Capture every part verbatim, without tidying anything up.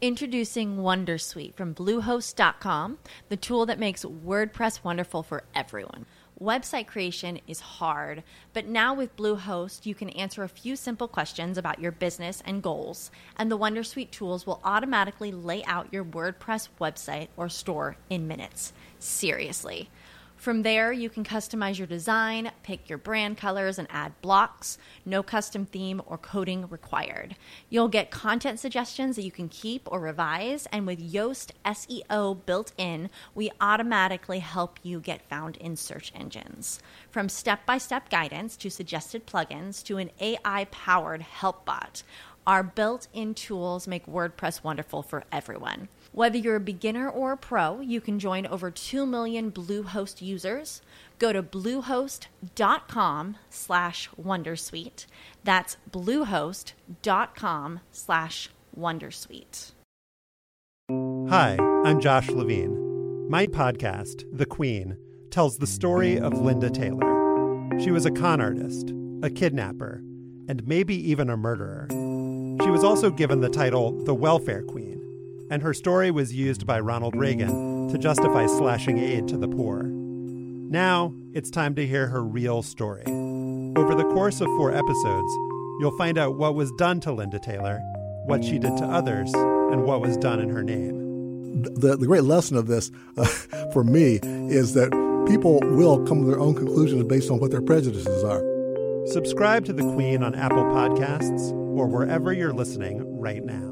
Introducing Wondersuite from Bluehost dot com, the tool that makes WordPress wonderful for everyone. Website creation is hard, but now with Bluehost, you can answer a few simple questions about your business and goals, and the Wondersuite tools will automatically lay out your WordPress website or store in minutes. Seriously. From there, you can customize your design, pick your brand colors, and add blocks. No custom theme or coding required. You'll get content suggestions that you can keep or revise, and with Yoast S E O built in, we automatically help you get found in search engines. From step-by-step guidance to suggested plugins to an A I-powered help bot, our built-in tools make WordPress wonderful for everyone. Whether you're a beginner or a pro, you can join over two million Bluehost users. Go to bluehost.com slash Wondersuite. That's bluehost.com slash Wondersuite. Hi, I'm Josh Levine. My podcast, The Queen, tells the story of Linda Taylor. She was a con artist, a kidnapper, and maybe even a murderer. She was also given the title the Welfare Queen, and her story was used by Ronald Reagan to justify slashing aid to the poor. Now, it's time to hear her real story. Over the course of four episodes, you'll find out what was done to Linda Taylor, what she did to others, and what was done in her name. The, the great lesson of this, uh, for me, is that people will come to their own conclusions based on what their prejudices are. Subscribe to The Queen on Apple Podcasts or wherever you're listening right now.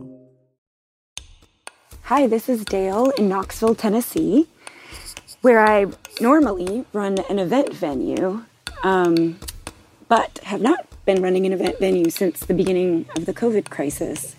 Hi, this is Dale in Knoxville, Tennessee, where I normally run an event venue, um, but have not been running an event venue since the beginning of the COVID crisis.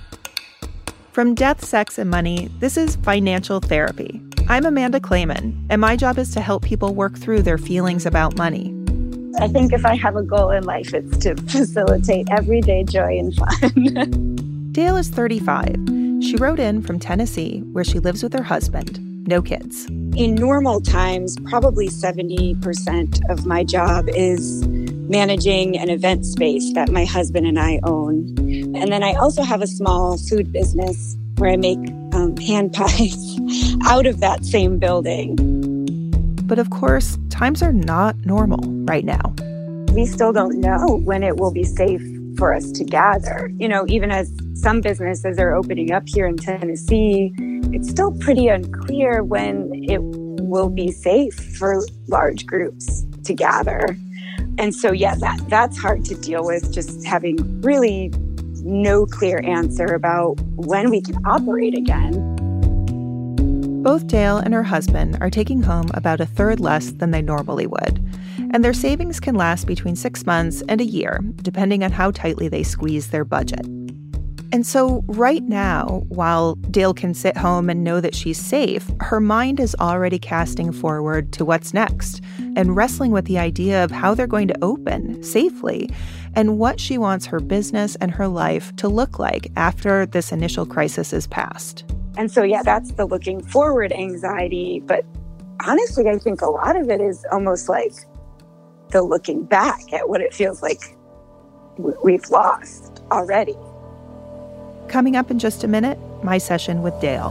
From Death, Sex, and Money, this is Financial Therapy. I'm Amanda Clayman, and my job is to help people work through their feelings about money. I think if I have a goal in life, it's to facilitate everyday joy and fun. Dale is thirty-five. She wrote in from Tennessee, where she lives with her husband, no kids. In normal times, probably seventy percent of my job is managing an event space that my husband and I own. And then I also have a small food business where I make um, hand pies out of that same building. But of course, times are not normal right now. We still don't know when it will be safe for us to gather. You know, even as some businesses are opening up here in Tennessee, it's still pretty unclear when it will be safe for large groups to gather. And so, yeah, that that's hard to deal with, just having really no clear answer about when we can operate again. Both Dale and her husband are taking home about a third less than they normally would, and their savings can last between six months and a year, depending on how tightly they squeeze their budget. And so right now, while Dale can sit home and know that she's safe, her mind is already casting forward to what's next and wrestling with the idea of how they're going to open safely and what she wants her business and her life to look like after this initial crisis is passed. And so, yeah, that's the looking forward anxiety. But honestly, I think a lot of it is almost like the looking back at what it feels like we've lost already. Coming up in just a minute, my session with Dale.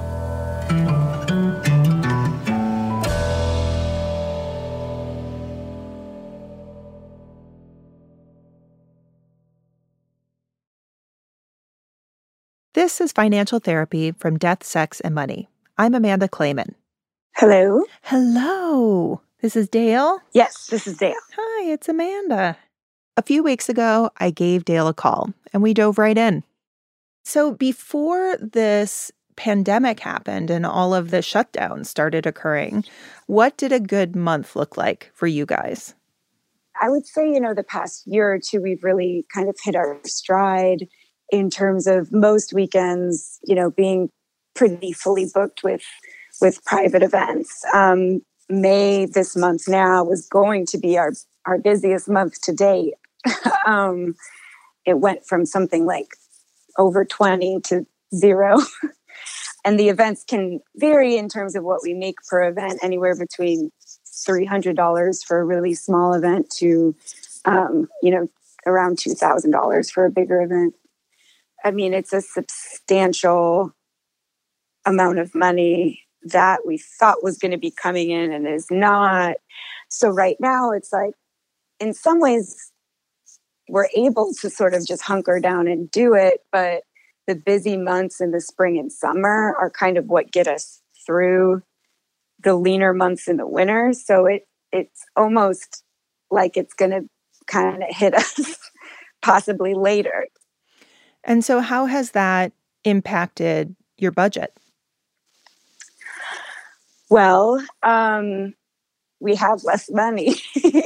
This is Financial Therapy from Death, Sex, and Money. I'm Amanda Clayman. Hello. Hello. This is Dale? Yes, this is Dale. Hi, it's Amanda. A few weeks ago, I gave Dale a call, and we dove right in. So before this pandemic happened and all of the shutdowns started occurring, what did a good month look like for you guys? I would say, you know, the past year or two, we've really kind of hit our stride in terms of most weekends, you know, being pretty fully booked with with private events. Um, May this month now was going to be our, our busiest month to date. um, it went from something like over twenty to zero. And the events can vary in terms of what we make per event, anywhere between three hundred dollars for a really small event to, um, you know, around two thousand dollars for a bigger event. I mean, it's a substantial amount of money that we thought was going to be coming in and is not. So right now it's like, in some ways, we're able to sort of just hunker down and do it. But the busy months in the spring and summer are kind of what get us through the leaner months in the winter. So it it's almost like it's going to kind of hit us possibly later. And so how has that impacted your budget? Well, um, we have less money.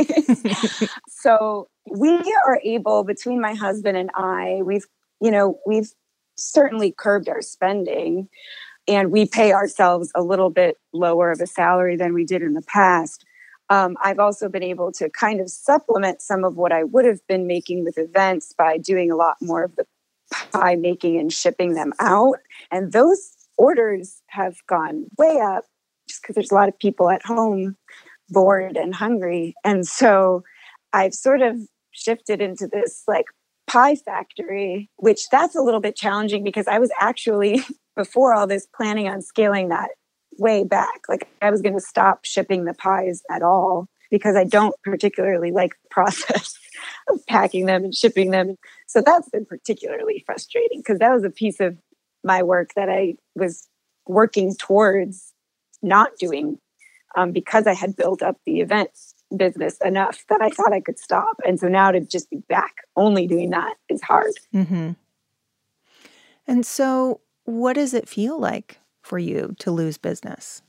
So we are able, between my husband and I, we've, you know, we've certainly curbed our spending, and we pay ourselves a little bit lower of a salary than we did in the past. Um, I've also been able to kind of supplement some of what I would have been making with events by doing a lot more of the pie making and shipping them out. And those orders have gone way up just because there's a lot of people at home bored and hungry. And so I've sort of shifted into this like pie factory, which that's a little bit challenging because I was actually, before all this, planning on scaling that way back. Like I was going to stop shipping the pies at all because I don't particularly like the process of packing them and shipping them. So that's been particularly frustrating because that was a piece of my work that I was working towards not doing um, because I had built up the event business enough that I thought I could stop. And so now to just be back only doing that is hard. Mm-hmm. And so what does it feel like for you to lose business?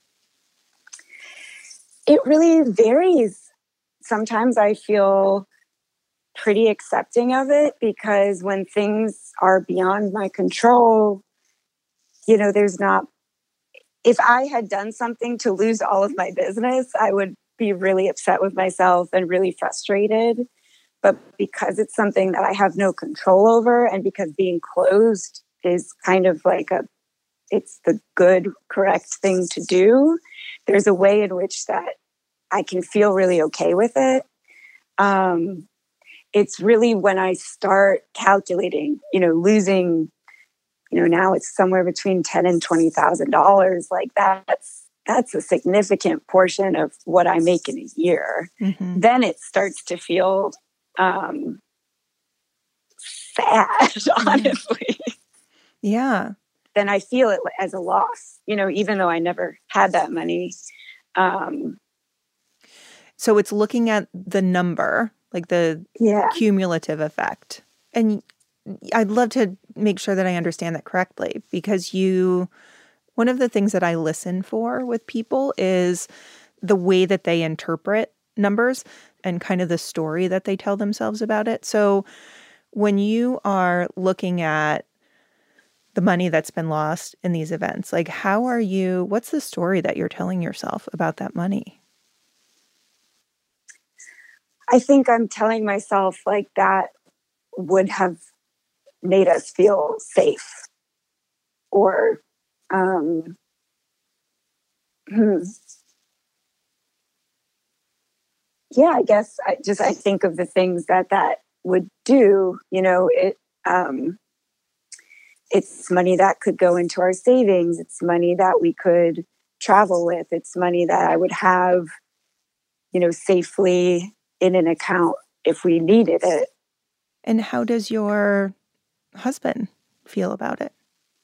It really varies. Sometimes I feel pretty accepting of it because when things are beyond my control, you know, there's not, if I had done something to lose all of my business, I would be really upset with myself and really frustrated. But because it's something that I have no control over, and because being closed is kind of like a, it's the good, correct thing to do, there's a way in which that I can feel really okay with it. Um, it's really when I start calculating, you know, losing, you know, now it's somewhere between ten and twenty thousand dollars. Like that's that's a significant portion of what I make in a year. Mm-hmm. Then it starts to feel um, sad, honestly. Yeah. Then I feel it as a loss, you know, even though I never had that money. Um, so it's looking at the number, like the yeah. cumulative effect. And I'd love to make sure that I understand that correctly, because you, one of the things that I listen for with people is the way that they interpret numbers and kind of the story that they tell themselves about it. So when you are looking at the money that's been lost in these events, like how are you, what's the story that you're telling yourself about that money? I think I'm telling myself like that would have made us feel safe, or um, hmm. yeah, I guess I just I think of the things that that would do. You know, it um, it's money that could go into our savings. It's money that we could travel with. It's money that I would have, you know, safely in an account if we needed it. And how does your husband feel about it?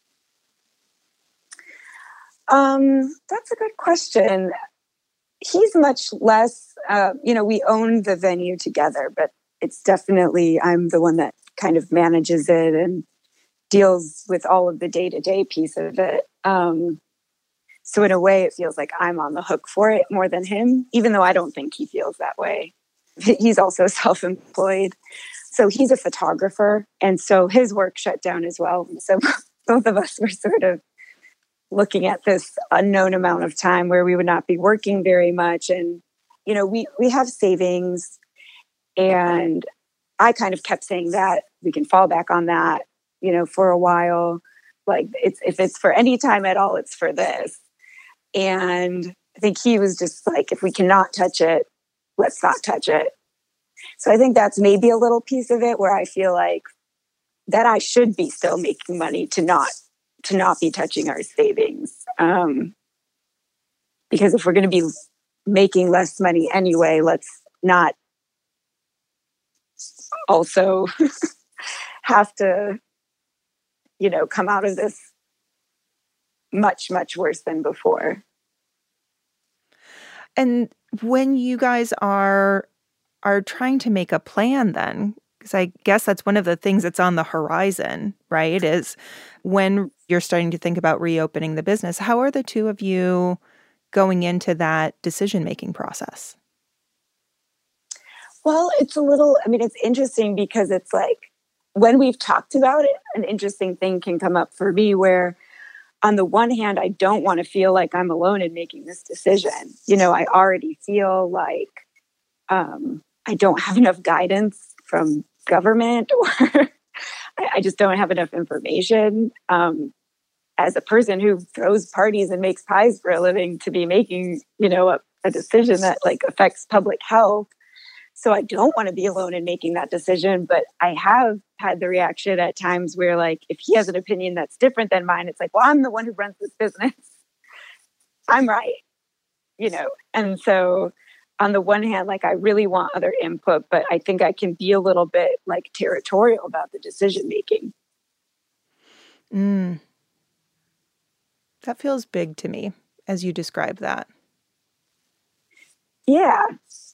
Um, that's a good question. He's much less, uh, you know, we own the venue together, but it's definitely, I'm the one that kind of manages it and deals with all of the day-to-day piece of it. Um, so in a way, it feels like I'm on the hook for it more than him, even though I don't think he feels that way. He's also self-employed. So he's a photographer. And so his work shut down as well. So both of us were sort of looking at this unknown amount of time where we would not be working very much. And, you know, we, we have savings. And I kind of kept saying that we can fall back on that, you know, for a while. Like it's, if it's for any time at all, it's for this. And I think he was just like, if we cannot touch it, let's not touch it. So I think that's maybe a little piece of it where I feel like that I should be still making money to not to not be touching our savings. Um, because if we're going to be making less money anyway, let's not also have to, you know, come out of this much, much worse than before. And when you guys are are trying to make a plan then, because I guess that's one of the things that's on the horizon, right, is when you're starting to think about reopening the business, how are the two of you going into that decision-making process? Well, it's a little, I mean, it's interesting because it's like when we've talked about it, an interesting thing can come up for me where on the one hand, I don't want to feel like I'm alone in making this decision. You know, I already feel like um, I don't have enough guidance from government or I, I just don't have enough information. Um, as a person who throws parties and makes pies for a living to be making, you know, a, a decision that like affects public health. So I don't want to be alone in making that decision, but I have had the reaction at times where like, if he has an opinion that's different than mine, it's like, well, I'm the one who runs this business. I'm right, you know? And so on the one hand, like I really want other input, but I think I can be a little bit like territorial about the decision-making. Mm. That feels big to me as you describe that. Yeah.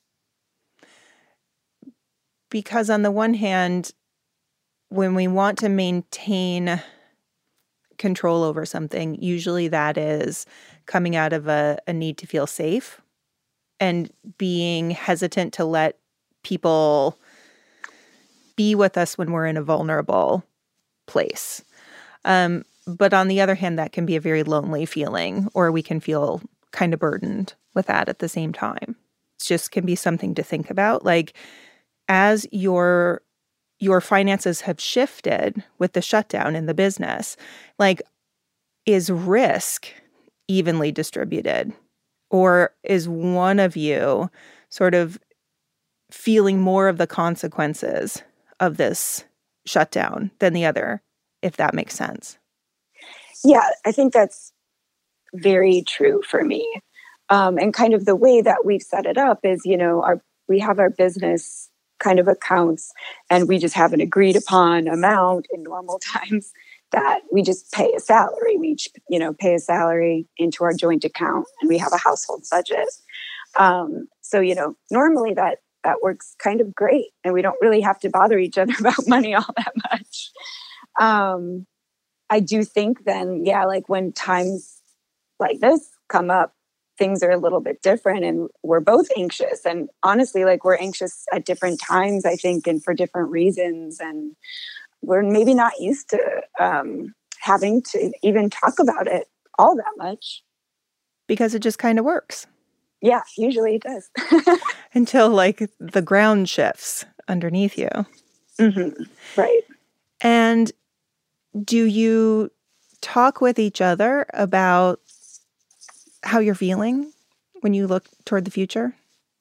Because on the one hand, when we want to maintain control over something, usually that is coming out of a, a need to feel safe and being hesitant to let people be with us when we're in a vulnerable place. Um, but on the other hand, that can be a very lonely feeling, or we can feel kind of burdened with that at the same time. It just can be something to think about. Like, as your your finances have shifted with the shutdown in the business, like, is risk evenly distributed? Or is one of you sort of feeling more of the consequences of this shutdown than the other, if that makes sense? Yeah, I think that's very true for me. Um, and kind of the way that we've set it up is, you know, our we have our business kind of accounts and we just have an agreed upon amount in normal times that we just pay a salary. We each, you know, pay a salary into our joint account and we have a household budget. Um, so, you know, normally that that works kind of great and we don't really have to bother each other about money all that much. Um, I do think then, yeah, like when times like this come up, things are a little bit different and we're both anxious. And honestly, like we're anxious at different times, I think, and for different reasons. And we're maybe not used to um, having to even talk about it all that much. Because it just kind of works. Yeah, usually it does. Until like the ground shifts underneath you. Mm-hmm. Right. And do you talk with each other about how you're feeling when you look toward the future?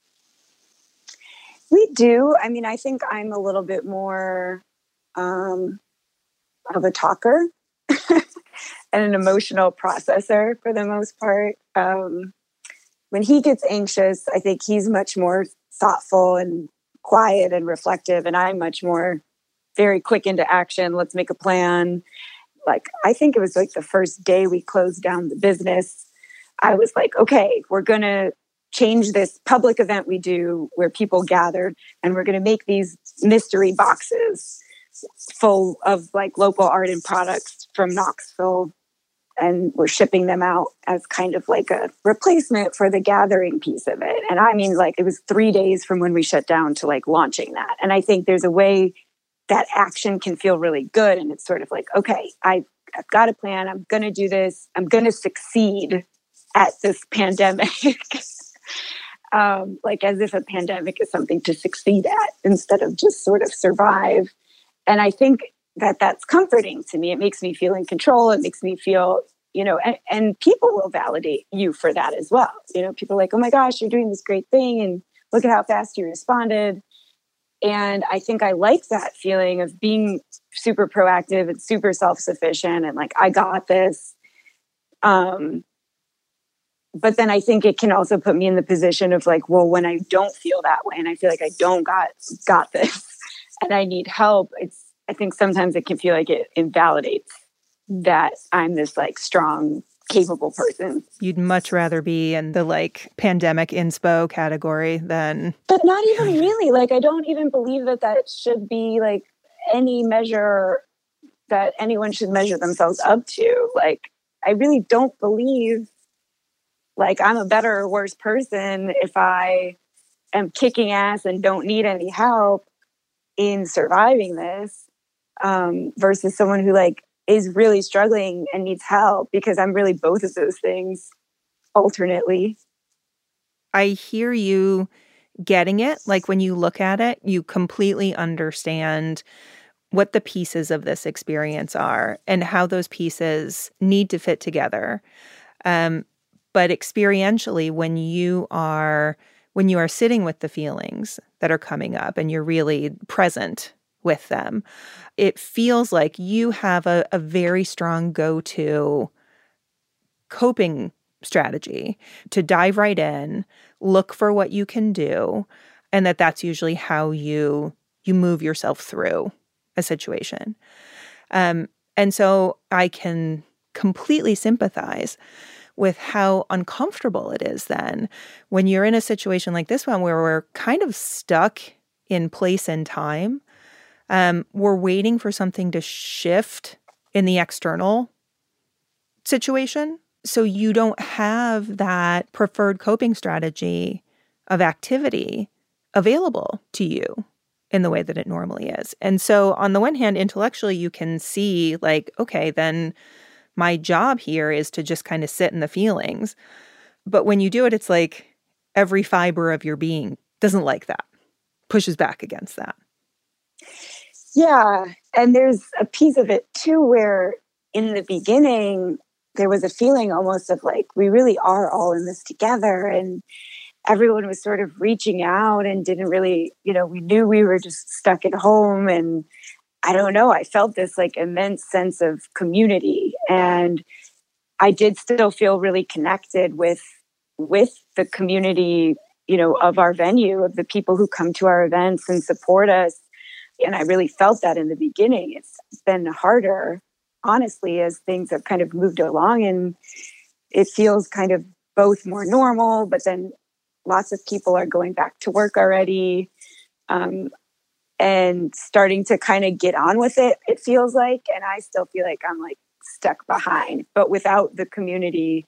We do. I mean, I think I'm a little bit more um, of a talker and an emotional processor for the most part. Um, when he gets anxious, I think he's much more thoughtful and quiet and reflective, and I'm much more very quick into action. Let's make a plan. Like, I think it was like the first day we closed down the business, I was like, okay, we're going to change this public event we do where people gather, and we're going to make these mystery boxes full of like local art and products from Knoxville. And we're shipping them out as kind of like a replacement for the gathering piece of it. And I mean, like, it was three days from when we shut down to like launching that. And I think there's a way that action can feel really good. And it's sort of like, okay, I've, I've got a plan. I'm going to do this. I'm going to succeed at this pandemic. um, like as if a pandemic is something to succeed at instead of just sort of survive. And I think that that's comforting to me. It makes me feel in control. It makes me feel, you know, and, and people will validate you for that as well. You know, people are like, oh my gosh, you're doing this great thing. And look at how fast you responded. And I think I like that feeling of being super proactive and super self-sufficient and like, I got this. Um, but then I think it can also put me in the position of like, well, when I don't feel that way and I feel like I don't got, got this and I need help, it's, I think sometimes it can feel like it invalidates that I'm this like strong, capable person. You'd much rather be in the like pandemic inspo category than... But not even really. Like, I don't even believe that that should be like any measure that anyone should measure themselves up to. Like, I really don't believe like I'm a better or worse person if I am kicking ass and don't need any help in surviving this, um, versus someone who like is really struggling and needs help, because I'm really both of those things alternately. I hear you getting it. Like when you look at it, you completely understand what the pieces of this experience are and how those pieces need to fit together. Um, but experientially, when you are when you are sitting with the feelings that are coming up and you're really present with them, it feels like you have a, a very strong go-to coping strategy to dive right in, look for what you can do, and that that's usually how you you move yourself through a situation. Um, and so I can completely sympathize with how uncomfortable it is then when you're in a situation like this one where we're kind of stuck in place and time. Um, we're waiting for something to shift in the external situation. So you don't have that preferred coping strategy of activity available to you in the way that it normally is. And so on the one hand, intellectually, you can see like, okay, then my job here is to just kind of sit in the feelings. But when you do it, it's like every fiber of your being doesn't like that, pushes back against that. Yeah. And there's a piece of it too, where in the beginning, there was a feeling almost of like, we really are all in this together. And everyone was sort of reaching out and didn't really, you know, we knew we were just stuck at home. And I don't know, I felt this like immense sense of community. And I did still feel really connected with, with the community, you know, of our venue, of the people who come to our events and support us. And I really felt that in the beginning. It's been harder, honestly, as things have kind of moved along, and it feels kind of both more normal, but then lots of people are going back to work already, um, and starting to kind of get on with it, it feels like. And I still feel like I'm like stuck behind, but without the community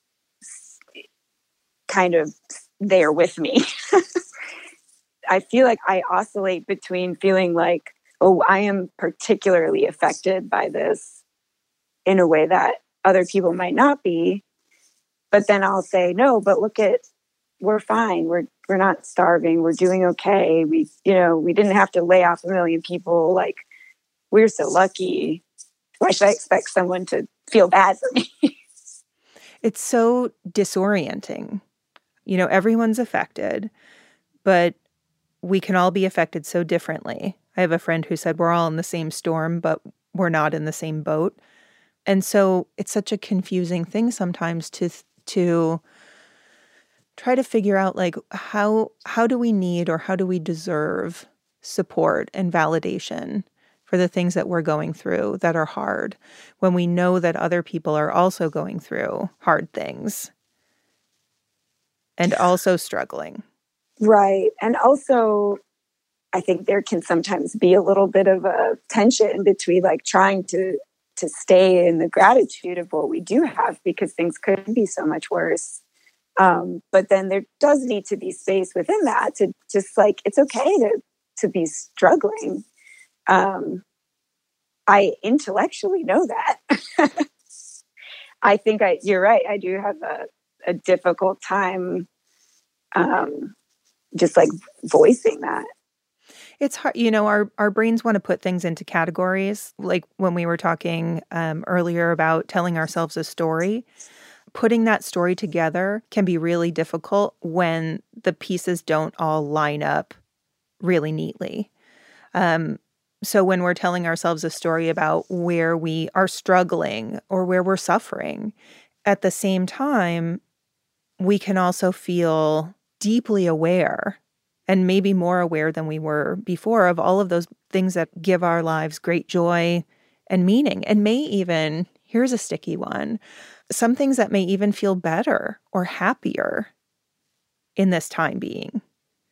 kind of there with me. I feel like I oscillate between feeling like, oh, I am particularly affected by this in a way that other people might not be. But then I'll say, no, but look at, we're fine. We're we're not starving. We're doing okay. We, you know, we didn't have to lay off a million people. Like, we're so lucky. Why should I expect someone to feel bad for me? It's so disorienting. You know, everyone's affected, but we can all be affected so differently. I have a friend who said we're all in the same storm, but we're not in the same boat. And so it's such a confusing thing sometimes to to try to figure out, like, how how do we need or how do we deserve support and validation for the things that we're going through that are hard, when we know that other people are also going through hard things and also struggling. Right. And also, I think there can sometimes be a little bit of a tension between like trying to to stay in the gratitude of what we do have, because things could be so much worse. Um, but then there does need to be space within that to just like, it's okay to to be struggling. Um, I intellectually know that. I think I, you're right. I do have a, a difficult time um, just like voicing that. It's hard, you know, our, our brains want to put things into categories. Like when we were talking um, earlier about telling ourselves a story, putting that story together can be really difficult when the pieces don't all line up really neatly. Um, so when we're telling ourselves a story about where we are struggling or where we're suffering, at the same time, we can also feel deeply aware and maybe more aware than we were before of all of those things that give our lives great joy and meaning, and may even, here's a sticky one, some things that may even feel better or happier in this time being.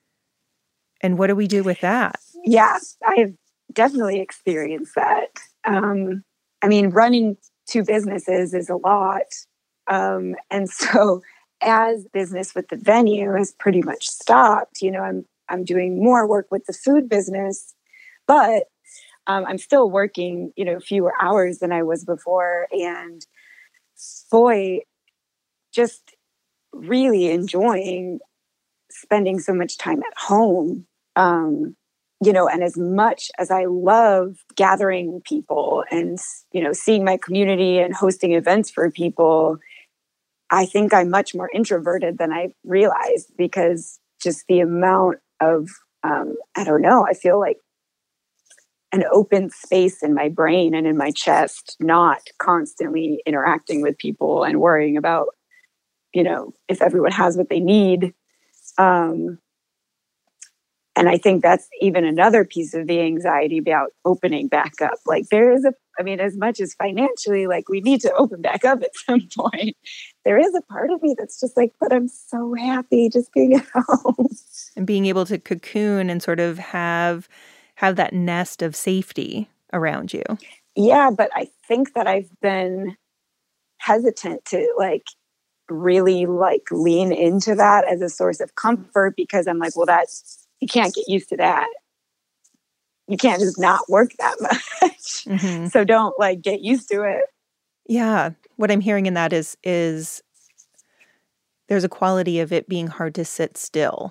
And what do we do with that? Yeah, I've definitely experienced that. Um, I mean, running two businesses is a lot. Um, and so as business with the venue has pretty much stopped, you know, I'm I'm doing more work with the food business, but um, I'm still working, you know, fewer hours than I was before. And boy, just really enjoying spending so much time at home. Um, you know, and as much as I love gathering people and, you know, seeing my community and hosting events for people, I think I'm much more introverted than I realized, because just the amount of, um, I don't know, I feel like an open space in my brain and in my chest, not constantly interacting with people and worrying about, you know, if everyone has what they need. Um, and I think that's even another piece of the anxiety about opening back up. Like there is a, I mean, as much as financially, like we need to open back up at some point, there is a part of me that's just like, but I'm so happy just being at home. And being able to cocoon and sort of have have that nest of safety around you. Yeah, but I think that I've been hesitant to like really like lean into that as a source of comfort, because I'm like, well, that's, you can't get used to that. You can't just not work that much. Mm-hmm. So don't like get used to it. Yeah. What I'm hearing in that is, is there's a quality of it being hard to sit still.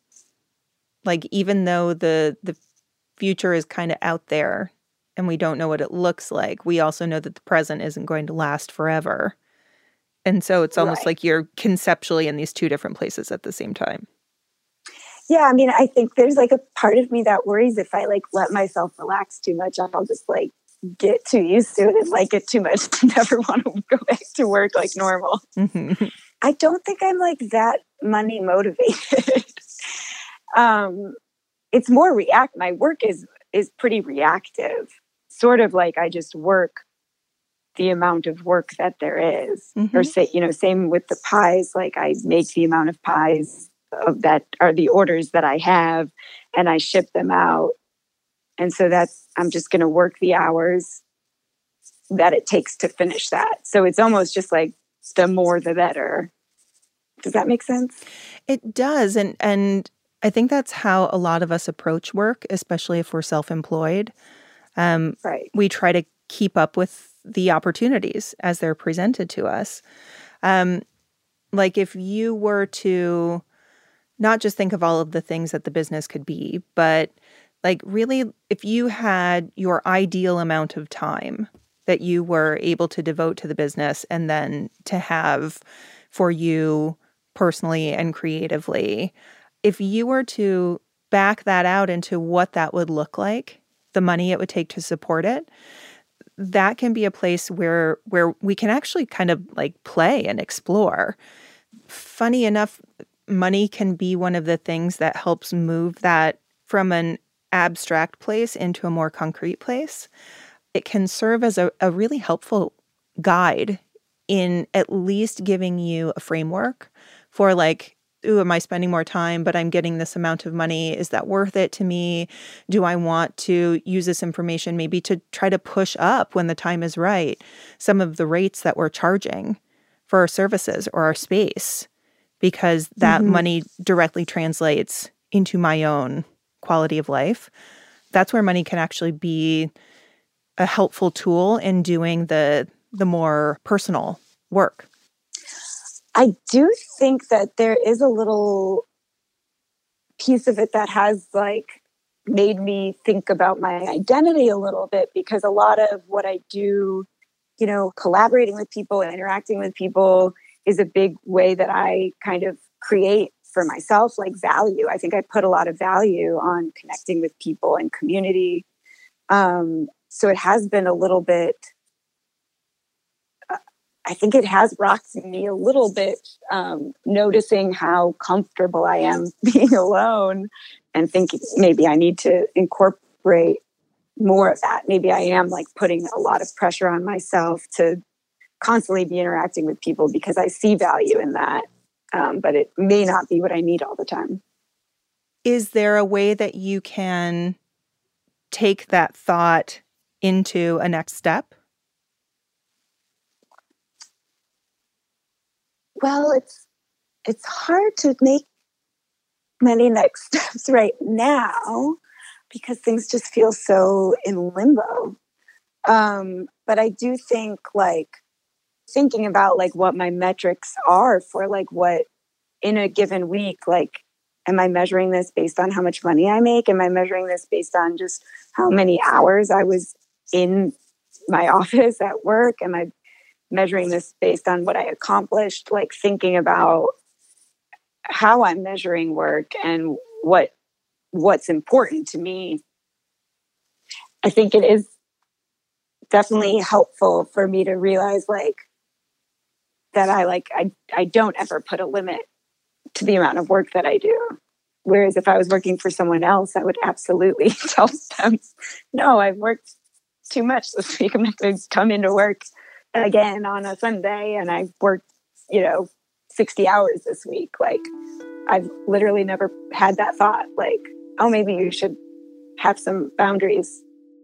Like, even though the, the future is kind of out there and we don't know what it looks like, we also know that the present isn't going to last forever. And so it's almost right. like you're conceptually in these two different places at the same time. Yeah, I mean, I think there's like a part of me that worries if I like let myself relax too much, I'll just like get too used to it and like it too much to never want to go back to work like normal. Mm-hmm. I don't think I'm like that money motivated. um, it's more react. My work is is pretty reactive. Sort of like I just work the amount of work that there is. Mm-hmm. Or say, you know, same with the pies. Like I make the amount of pies of that are the orders that I have, and I ship them out. And so that's, I'm just going to work the hours that it takes to finish that. So it's almost just like the more the better. Does that make sense? It does. And, and I think that's how a lot of us approach work, especially if we're self-employed. Um, right. We try to keep up with the opportunities as they're presented to us. Um, like if you were to not just think of all of the things that the business could be, but like really, if you had your ideal amount of time that you were able to devote to the business and then to have for you personally and creatively, if you were to back that out into what that would look like, the money it would take to support it, that can be a place where where we can actually kind of like play and explore. Funny enough, money can be one of the things that helps move that from an abstract place into a more concrete place. It can serve as a, a really helpful guide in at least giving you a framework for like, ooh, am I spending more time, but I'm getting this amount of money? Is that worth it to me? Do I want to use this information maybe to try to push up when the time is right some of the rates that we're charging for our services or our space? Because that mm-hmm. money directly translates into my own quality of life. That's where money can actually be a helpful tool in doing the the more personal work. I do think that there is a little piece of it that has like made me think about my identity a little bit, because a lot of what I do, you know, collaborating with people and interacting with people is a big way that I kind of create for myself, like value. I think I put a lot of value on connecting with people and community. Um, so it has been a little bit, uh, I think it has rocked me a little bit, um, noticing how comfortable I am being alone and thinking maybe I need to incorporate more of that. Maybe I am like putting a lot of pressure on myself to constantly be interacting with people because I see value in that. Um, but it may not be what I need all the time. Is there a way that you can take that thought into a next step? Well, it's it's hard to make many next steps right now because things just feel so in limbo. Um, but I do think like thinking about like what my metrics are for like what in a given week, like, am I measuring this based on how much money I make? Am I measuring this based on just how many hours I was in my office at work? Am I measuring this based on what I accomplished? Like thinking about how I'm measuring work and what what's important to me. I think it is definitely helpful for me to realize like that I like I I don't ever put a limit to the amount of work that I do. Whereas if I was working for someone else, I would absolutely tell them, no, I've worked too much this week. I'm going to come into work again on a Sunday and I've worked, you know, sixty hours this week. Like I've literally never had that thought like, oh, maybe you should have some boundaries.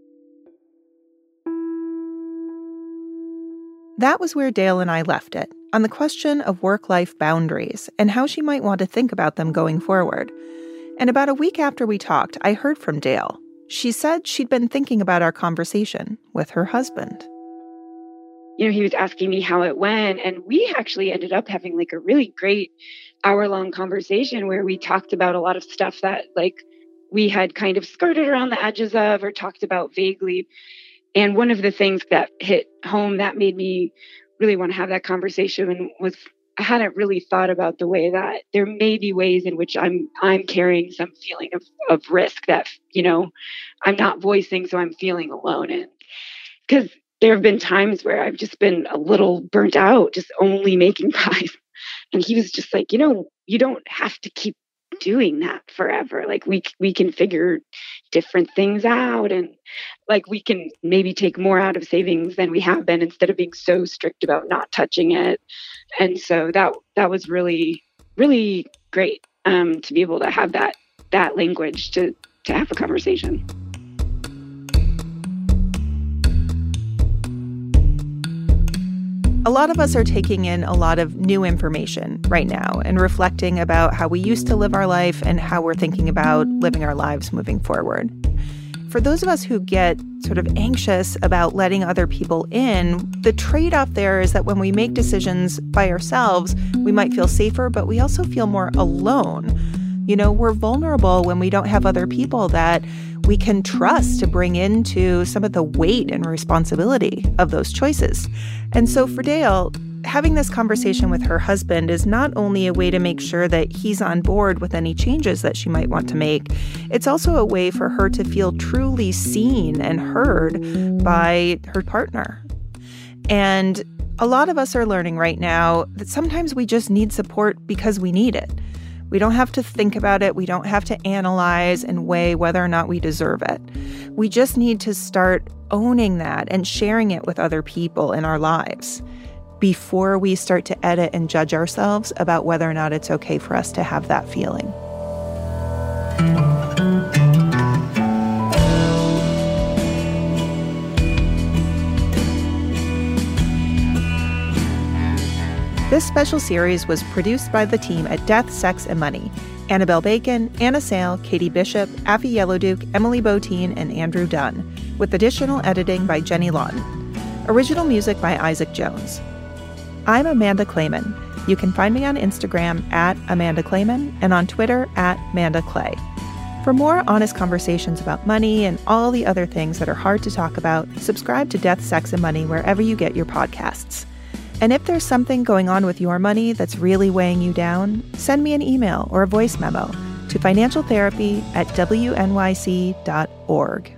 That was where Dale and I left it, on the question of work-life boundaries and how she might want to think about them going forward. And about a week after we talked, I heard from Dale. She said she'd been thinking about our conversation with her husband. You know, he was asking me how it went, and we actually ended up having like a really great hour-long conversation where we talked about a lot of stuff that like we had kind of skirted around the edges of or talked about vaguely. And one of the things that hit home that made me really want to have that conversation was I hadn't really thought about the way that there may be ways in which I'm I'm carrying some feeling of, of risk that, you know, I'm not voicing, so I'm feeling alone in. Because there have been times where I've just been a little burnt out, just only making pies. And he was just like, you know, you don't have to keep doing that forever. Like we we can figure different things out, and like we can maybe take more out of savings than we have been instead of being so strict about not touching it. And so that that was really really great um, to be able to have that that language to to have a conversation. A lot of us are taking in a lot of new information right now and reflecting about how we used to live our life and how we're thinking about living our lives moving forward. For those of us who get sort of anxious about letting other people in, the trade-off there is that when we make decisions by ourselves, we might feel safer, but we also feel more alone. You know, we're vulnerable when we don't have other people that we can trust to bring into some of the weight and responsibility of those choices. And so for Dale, having this conversation with her husband is not only a way to make sure that he's on board with any changes that she might want to make, it's also a way for her to feel truly seen and heard by her partner. And a lot of us are learning right now that sometimes we just need support because we need it. We don't have to think about it. We don't have to analyze and weigh whether or not we deserve it. We just need to start owning that and sharing it with other people in our lives before we start to edit and judge ourselves about whether or not it's okay for us to have that feeling. This special series was produced by the team at Death, Sex, and Money. Annabelle Bacon, Anna Sale, Katie Bishop, Affy Yellowduke, Emily Botine, and Andrew Dunn, with additional editing by Jenny Lawton. Original music by Isaac Jones. I'm Amanda Clayman. You can find me on Instagram at Amanda Clayman and on Twitter at Amanda Clay. For more honest conversations about money and all the other things that are hard to talk about, subscribe to Death, Sex, and Money wherever you get your podcasts. And if there's something going on with your money that's really weighing you down, send me an email or a voice memo to financialtherapy at w n y c dot org.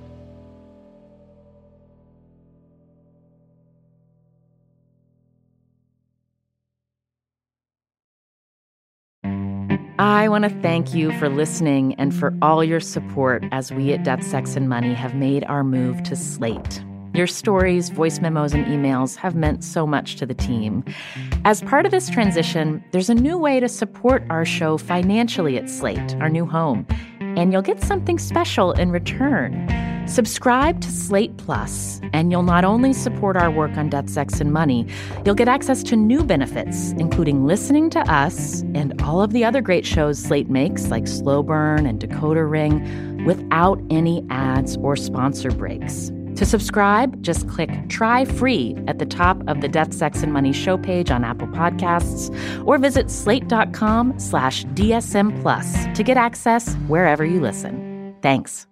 I want to thank you for listening and for all your support as we at Death, Sex, and Money have made our move to Slate. Your stories, voice memos, and emails have meant so much to the team. As part of this transition, there's a new way to support our show financially at Slate, our new home, and you'll get something special in return. Subscribe to Slate Plus, and you'll not only support our work on Death, Sex, and Money, you'll get access to new benefits, including listening to us and all of the other great shows Slate makes, like Slow Burn and Decoder Ring, without any ads or sponsor breaks. To subscribe, just click Try Free at the top of the Death, Sex, and Money show page on Apple Podcasts, or visit slate.com slash DSM Plus to get access wherever you listen. Thanks.